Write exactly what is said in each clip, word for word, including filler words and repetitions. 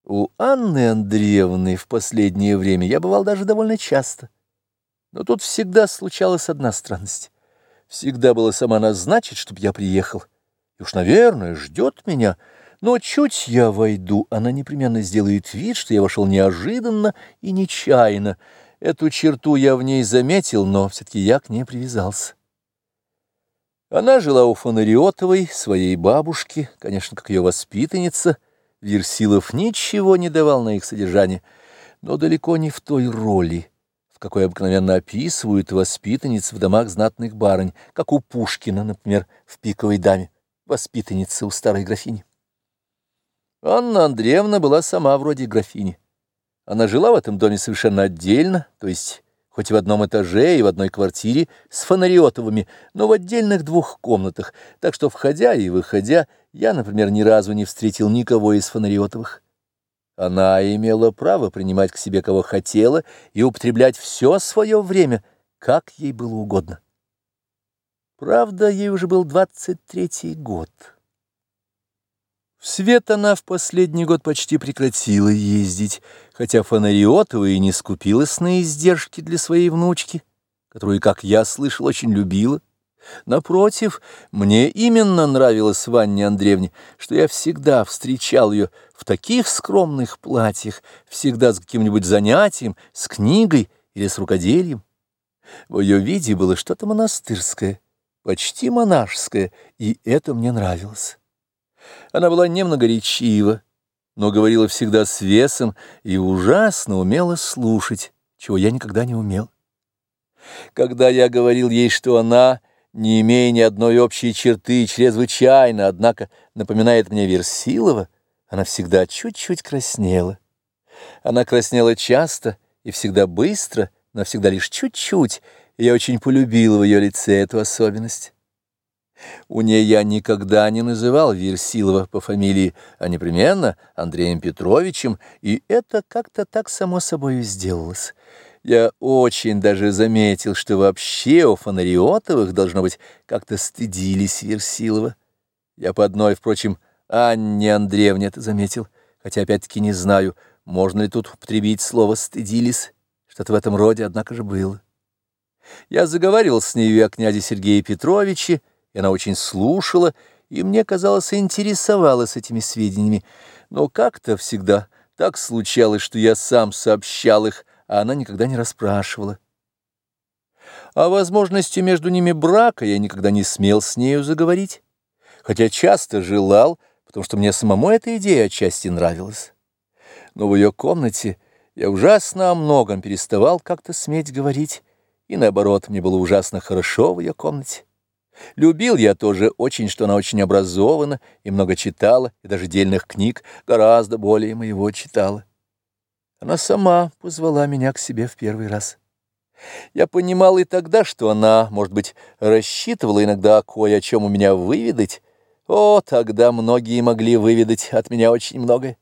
У Анны Андреевны в последнее время я бывал даже довольно часто. Но тут всегда случалась одна странность. Всегда было сама назначить, чтобы я приехал. И уж, наверное, ждет меня. Но чуть я войду, она непременно сделает вид, что я вошел неожиданно и нечаянно. Эту черту я в ней заметил, но все-таки я к ней привязался. Она жила у Фонариотовой, своей бабушки, конечно, как ее воспитанница. Версилов ничего не давал на их содержание, но далеко не в той роли, в какой обыкновенно описывают воспитанниц в домах знатных барынь, как у Пушкина, например, в «Пиковой даме», воспитанница у старой графини. Анна Андреевна была сама вроде графини. Она жила в этом доме совершенно отдельно, то есть хоть и в одном этаже и в одной квартире с Фонариотовыми, но в отдельных двух комнатах, так что, входя и выходя, я, например, ни разу не встретил никого из Фонариотовых. Она имела право принимать к себе кого хотела и употреблять все свое время, как ей было угодно. Правда, ей уже был двадцать третий год. В свет она в последний год почти прекратила ездить, хотя Фонариотова и не скупилась на издержки для своей внучки, которую, как я слышал, очень любила. Напротив, мне именно нравилось в Анне Андреевне, что я всегда встречал ее в таких скромных платьях, всегда с каким-нибудь занятием, с книгой или с рукоделием. В ее виде было что-то монастырское, почти монашеское, и это мне нравилось. Она была немногоречива, но говорила всегда с весом и ужасно умела слушать, чего я никогда не умел. Когда я говорил ей, что она, не имея ни одной общей черты, чрезвычайно, однако, напоминает мне Версилова, она всегда чуть-чуть краснела. Она краснела часто и всегда быстро, но всегда лишь чуть-чуть, и я очень полюбил в ее лице эту особенность. У ней я никогда не называл Версилова по фамилии, а непременно Андреем Петровичем, и это как-то так само собой сделалось. Я очень даже заметил, что вообще у Фонариотовых, должно быть, как-то стыдились Версилова. Я по одной, впрочем, Анне Андреевне это заметил, хотя опять-таки не знаю, можно ли тут употребить слово «стыдились». Что-то в этом роде, однако же, было. Я заговаривал с нею о князе Сергее Петровиче, и она очень слушала, и, мне казалось, интересовалась этими сведениями. Но как-то всегда так случалось, что я сам сообщал их, а она никогда не расспрашивала. О возможности между ними брака я никогда не смел с нею заговорить, хотя часто желал, потому что мне самому эта идея отчасти нравилась. Но в ее комнате я ужасно о многом переставал как-то сметь говорить, и наоборот, мне было ужасно хорошо в ее комнате. Любил я тоже очень, что она очень образована и много читала, и даже дельных книг гораздо более моего читала. Она сама позвала меня к себе в первый раз. Я понимал и тогда, что она, может быть, рассчитывала иногда кое о чем у меня выведать. О, тогда многие могли выведать от меня очень многое.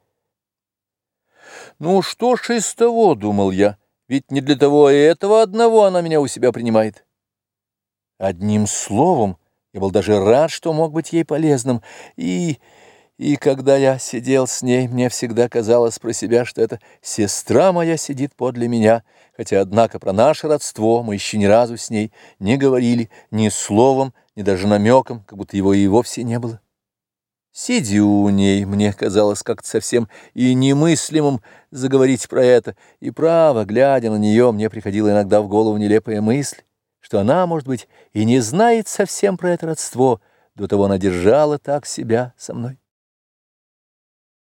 Ну что ж из того, думал я, ведь не для того и этого одного она меня у себя принимает. Одним словом, я был даже рад, что мог быть ей полезным, и... И когда я сидел с ней, мне всегда казалось про себя, что эта сестра моя сидит подле меня, хотя, однако, про наше родство мы еще ни разу с ней не говорили ни словом, ни даже намеком, как будто его и вовсе не было. Сидя у ней, мне казалось как-то совсем и немыслимым заговорить про это, и право, глядя на нее, мне приходила иногда в голову нелепая мысль, что она, может быть, и не знает совсем про это родство, до того она держала так себя со мной.